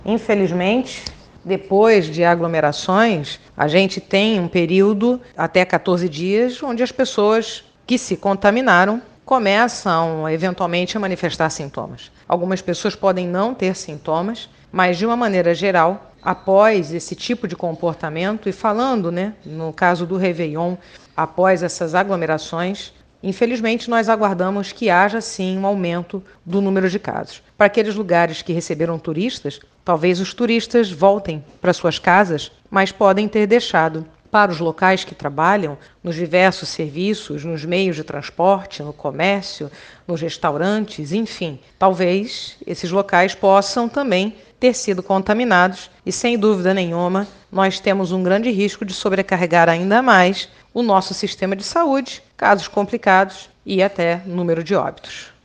Infelizmente, depois de aglomerações, a gente tem um período até 14 dias onde as pessoas que se contaminaram começam eventualmente a manifestar sintomas. Algumas pessoas podem não ter sintomas, mas de uma maneira geral, após esse tipo de comportamento, e falando, no caso do Réveillon, após essas aglomerações, infelizmente nós aguardamos que haja sim um aumento do número de casos. Para aqueles lugares que receberam turistas, talvez os turistas voltem para suas casas, mas podem ter deixado para os locais que trabalham, nos diversos serviços, nos meios de transporte, no comércio, nos restaurantes, enfim. Talvez esses locais possam também ter sido contaminados e, sem dúvida nenhuma, nós temos um grande risco de sobrecarregar ainda mais o nosso sistema de saúde, casos complicados e até número de óbitos.